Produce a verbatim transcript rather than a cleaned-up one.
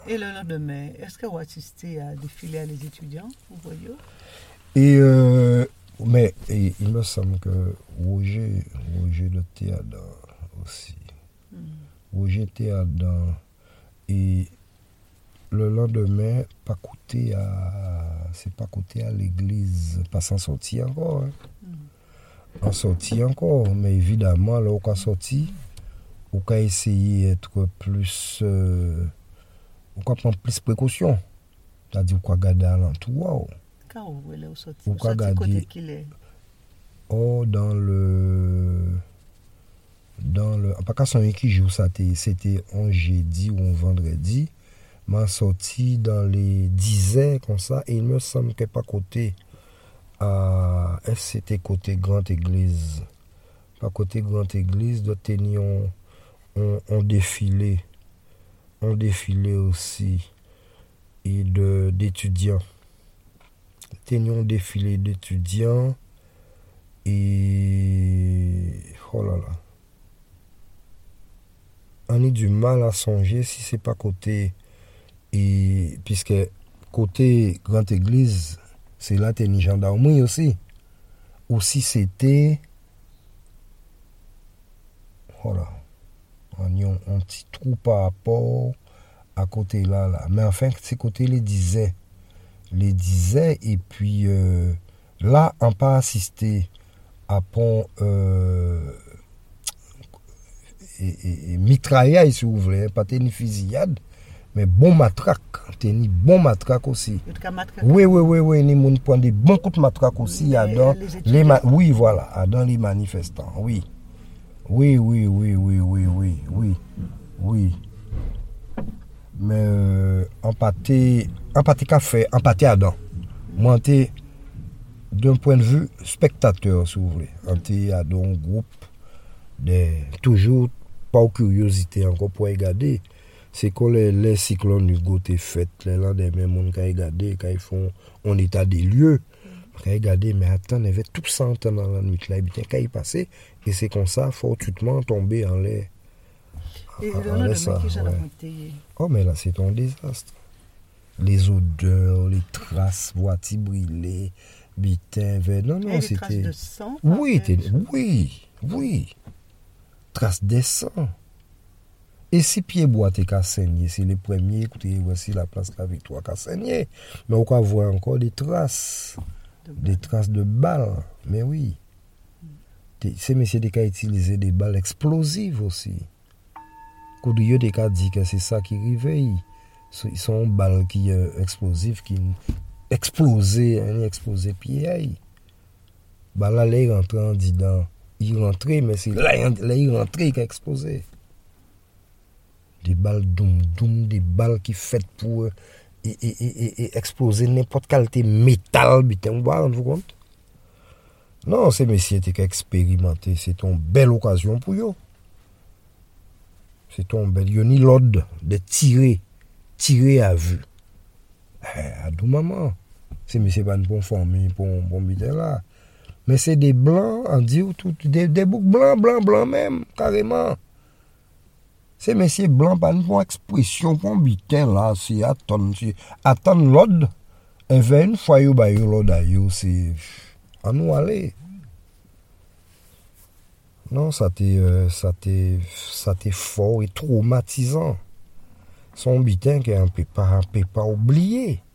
Et le lendemain, est-ce que vous assistez à des filières des étudiants, vous voyez? Et, euh, mais et, il me semble que Roger, Roger le théâtre aussi. Mm. Roger théâtre et le lendemain, pas côté à, c'est pas côté à l'église, pas s'en sortir encore. Hein. Mm. En sortir encore, mais évidemment, là, on a sorti, on a essayé d'être plus, euh, on a prendre plus de précautions. C'est-à-dire qu'on a gardé à l'entour. Quand vous voulez au sortir, on a gardé. Oh, dans le. Dans le. Pas qu'à son qui joue, ça c'était un jeudi ou un vendredi. M'a sorti dans les dix heures comme ça, et il me semble que pas côté. À, c'était côté Grande Église. Pas côté Grande Église, de tenions. On, on défilé. On défilé aussi. Et de, d'étudiants. Tenions défilé d'étudiants. Et. Oh là là. On a du mal à songer si c'est pas côté. Et puisque côté Grande Église, c'est là t'es ni gendarmerie aussi. Ou si c'était. Voilà. On a un petit trou par rapport à côté là, là. Mais enfin, c'est côté les disait. Les disait, et puis euh, là, on pas assisté à pont. Euh, et, et, et mitraillage, si vous voulez, pas ni fusillade. Mais bon matraque, t'es ni bon matraque aussi. Oui, oui, oui, oui, ni moun prend des bons coups de matraque aussi à dans les, les ma- oui, voilà, à dans les manifestants, oui. Oui, oui, oui, oui, oui, oui, oui, oui. Mais euh, en pâté, en pâté café, en pâté à dents. Moi, t'es d'un point de vue spectateur, si vous voulez. En t'es à un groupe de toujours pas curiosité encore pour regarder. C'est que les, les cyclones Hugo t'es fait, les lendemains, mon qui regardé, quand ils font en état des lieux, quand ils regardent, mais attends, il y avait tout ça dans la nuit là, et bien quand il passait, et c'est comme ça, fortuitement tombé en l'air. Et en, en l'air ça. Ouais. Oh, mais là, c'est un désastre. Les odeurs, les traces, voitures brûlées, bitin, vert. Non, non, et c'était. Traces de sang. Oui, oui, oui. Traces de sang. Et si Pied-Bois t'es qu'à saigner, c'est les premiers, écoutez, voici la place de la Victoire qu'à saigner. Mais on peut voir encore des traces, de des traces de balles. Mais oui. Mm. Ces messieurs qui ont utilisé des balles explosives aussi. Koudouyo t'es qu'à dire que c'est ça qui réveille. Ils sont balles qui euh, explosives, qui explosent, explosent pied. Bah là, là, il rentre en dedans. Il rentre, mais c'est là, là il rentre qui a explosé. Des balles doum doum, des balles qui faites pour et, et, et, et exploser n'importe qualité métal, bitin, vous vous compte? Non, ces messieurs étaient expérimentés, c'est une belle occasion pour eux. C'est une belle, ils ont l'ordre de tirer, tirer à vue. Eh, à tout moment, ces messieurs pas une famille pour bon bitin là. Mais c'est des blancs, on dit, tout, des, des boucs blancs, blancs, blancs même, carrément. Ces messieurs blancs, pas une expression pour un bitin là, c'est attendre, c'est attendre l'ordre. Et vers une fois, il y a l'ordre, c'est à nous aller. Non, ça t'est, euh, ça t'est, ça t'est fort et traumatisant. Son bitin qui est un peu pas, un peu pas oublié.